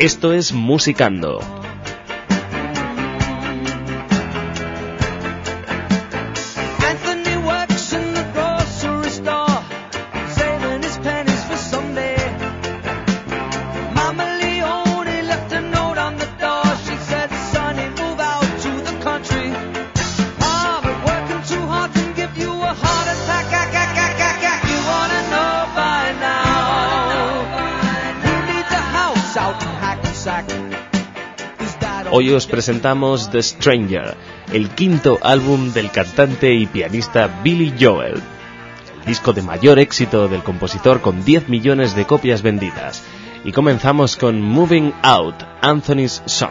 Esto es Musicando. Hoy os presentamos The Stranger, el quinto álbum del cantante y pianista Billy Joel, el disco de mayor éxito del compositor con 10 millones de copias vendidas. Y comenzamos con Moving Out, Anthony's Song.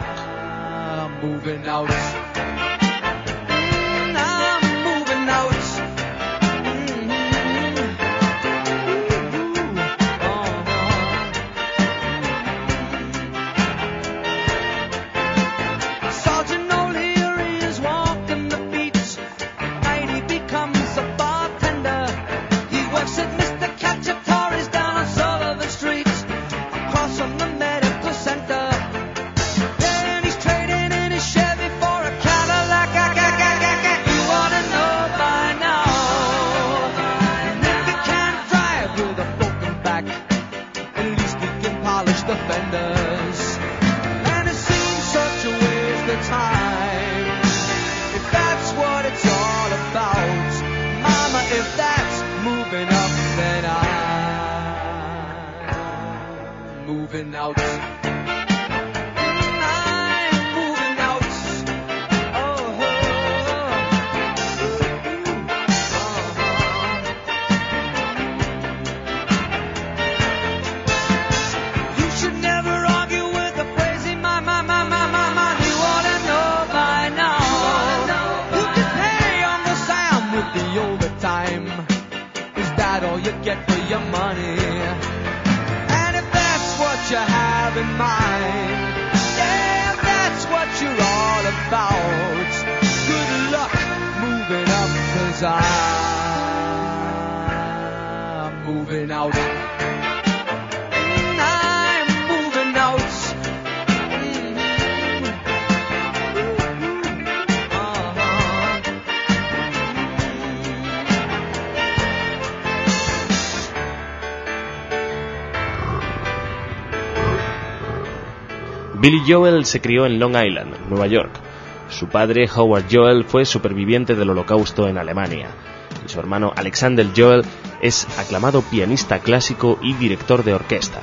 Billy Joel se crió en Long Island, Nueva York. Su padre, Howard Joel, fue superviviente del Holocausto en Alemania. Y su hermano, Alexander Joel, es aclamado pianista clásico y director de orquesta.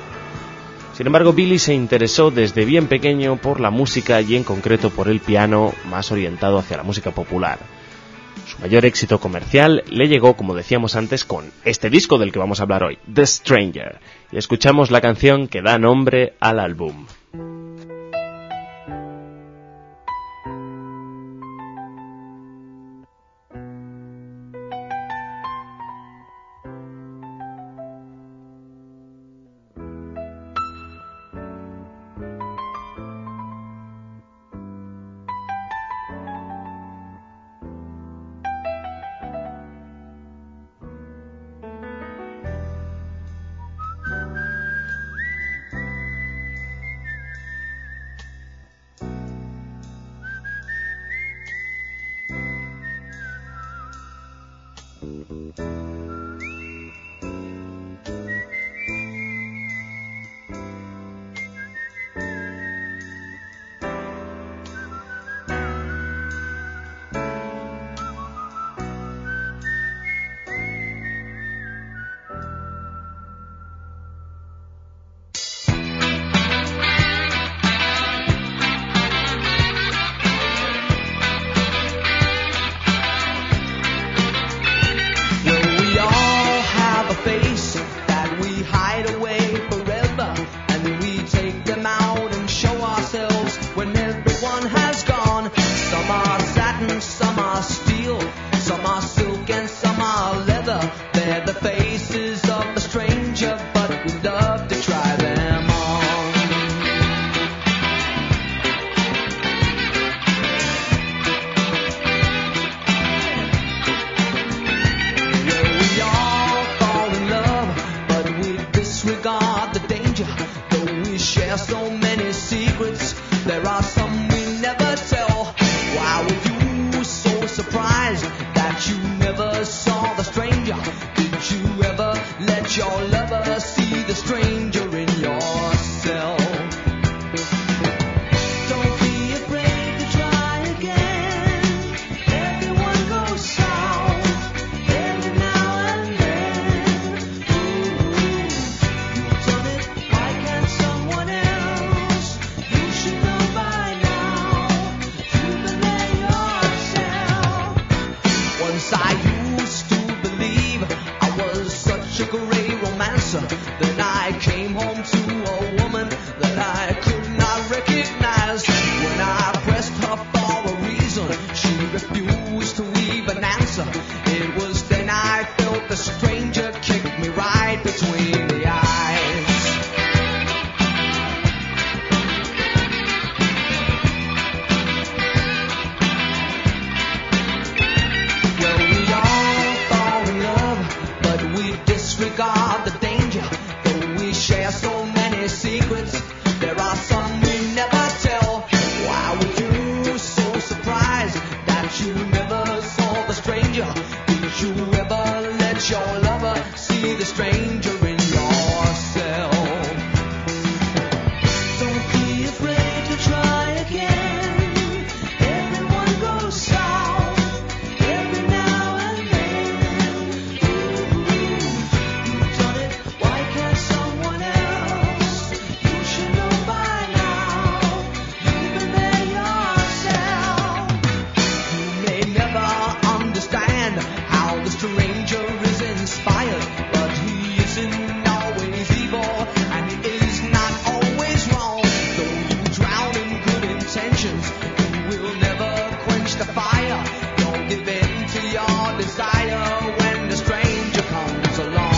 Sin embargo, Billy se interesó desde bien pequeño por la música y en concreto por el piano, más orientado hacia la música popular. Su mayor éxito comercial le llegó, como decíamos antes, con este disco del que vamos a hablar hoy, The Stranger. Y escuchamos la canción que da nombre al álbum. We all share so many secrets. There are some we never tell. Why were you so surprised that you never saw the stranger? Did you ever let your lover see the stranger in yourself? Don't be afraid to try again. Everyone goes south every now and then. Ooh, you've done it. Why can't someone else? You should know by now. You believe yourself. Once I used to believe I was such a great romancer. Then I came home to a woman that I could not recognize. When I pressed her for a reason, she refused to even answer. It was then I felt the stranger kick me right between the eyes. Well, we all fall in love, but we disregard the danger. Though we share so many secrets, there are some we never tell. Why were you so surprised that you never saw the stranger? Did you ever let your lover see the stranger in yourself? Don't be afraid to try again. Everyone goes south every now and then. Ooh, you've done it. Why can't someone else? You should know by now. You believe yourself. You may never understand how the stranger is inspired, but he isn't always evil, and he is not always wrong. Though you drown in good intentions, you will never quench the fire. Don't give in to your desire when the stranger comes along.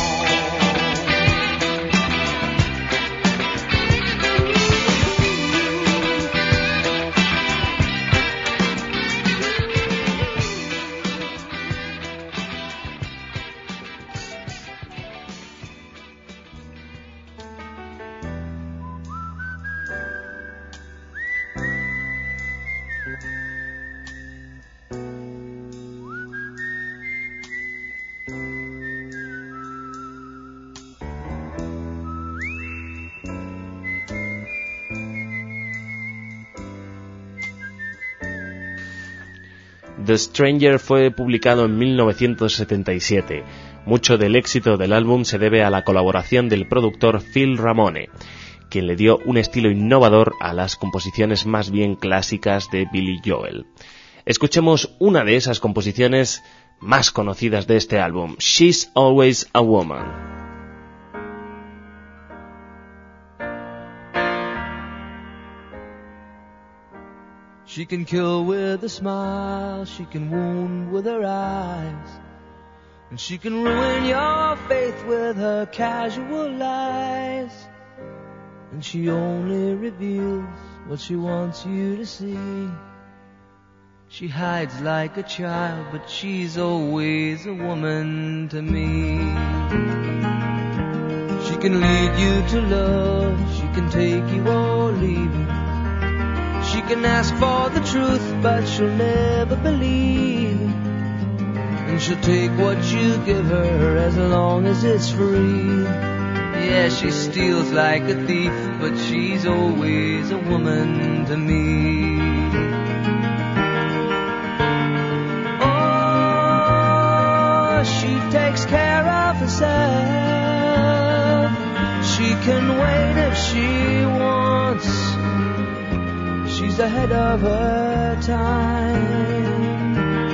The Stranger fue publicado en 1977. Mucho del éxito del álbum se debe a la colaboración del productor Phil Ramone, quien le dio un estilo innovador a las composiciones más bien clásicas de Billy Joel. Escuchemos una de esas composiciones más conocidas de este álbum, She's Always a Woman. She can kill with a smile, she can wound with her eyes, and she can ruin your faith with her casual lies. And she only reveals what she wants you to see. She hides like a child, but she's always a woman to me. She can lead you to love, she can take you or leave you. She can ask for the truth, but she'll never believe. And she'll take what you give her as long as it's free. Yeah, she steals like a thief, but she's always a woman to me. Oh, she takes care of herself. She can wait if she wants. She's ahead of her time.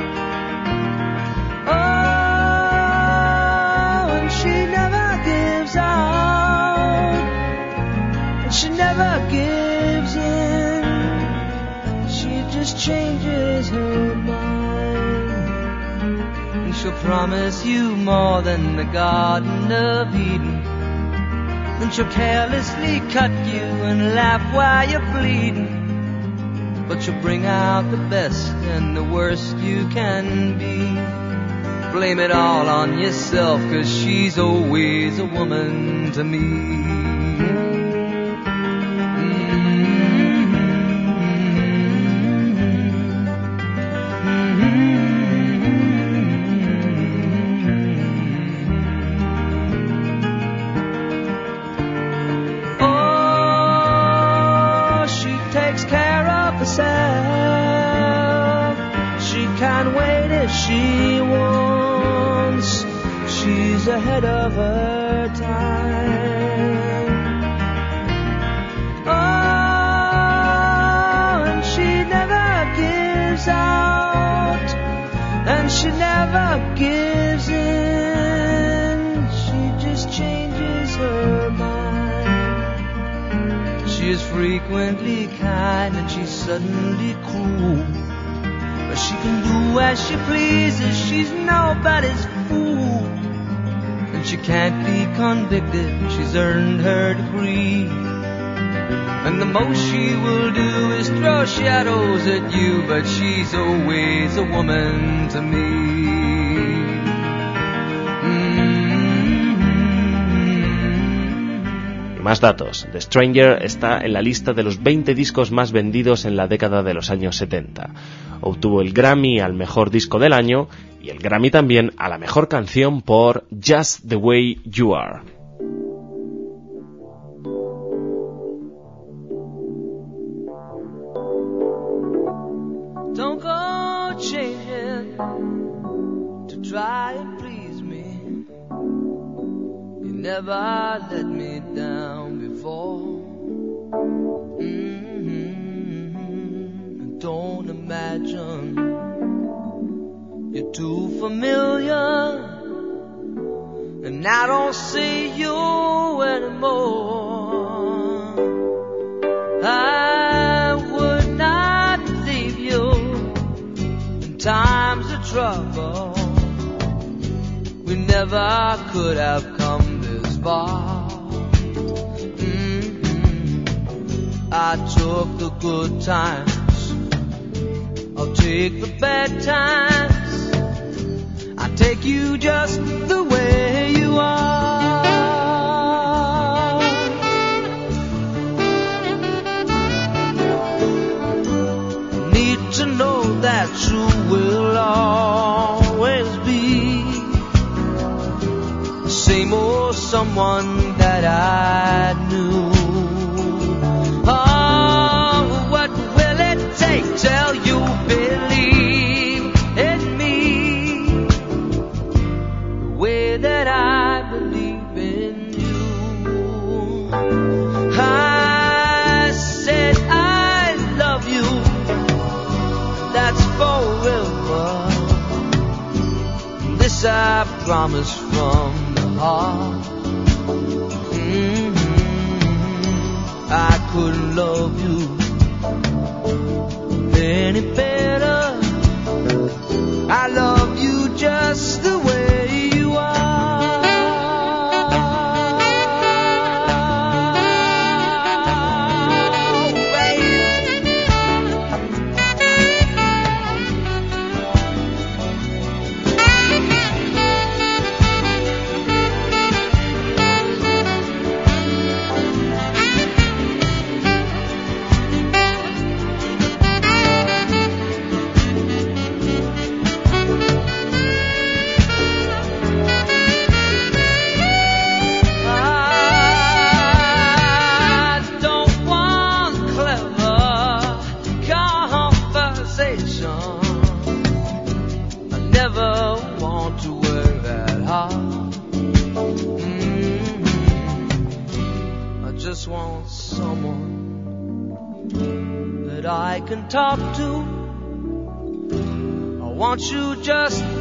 Oh, and she never gives out, and she never gives in. She just changes her mind, and she'll promise you more than the Garden of Eden. Then she'll carelessly cut you and laugh while you're bleeding. But you'll bring out the best and the worst you can be. Blame it all on yourself, 'cause she's always a woman to me. was ahead of her time. Oh, and she never gives out, and she never gives in. She just changes her mind. She is frequently kind and she's suddenly cruel. But she can do as she pleases, she's nobody's fool. And she can't be convicted, she's earned her degree. And the most she will do is throw shadows at you, but she's always a woman to me. Más datos. The Stranger está en la lista de los 20 discos más vendidos en la década de los años 70. Obtuvo el Grammy al mejor disco del año y el Grammy también a la mejor canción por Just the Way You Are. Don't go changing to try and please me. You never let me down before. Don't imagine you're too familiar, and I don't see you anymore. I would not leave you in times of trouble. We never could have come this far. I took the good times, I'll take the bad times. I'll take you just the way you are. Need to know that you will always be the same old someone that I knew. Oh, what will it take till you believe in me the way that I believe in you? I said I love you, that's forever. This I promise from the heart. I couldn't love you any better. I love you just the way you are. I can talk to. I want you just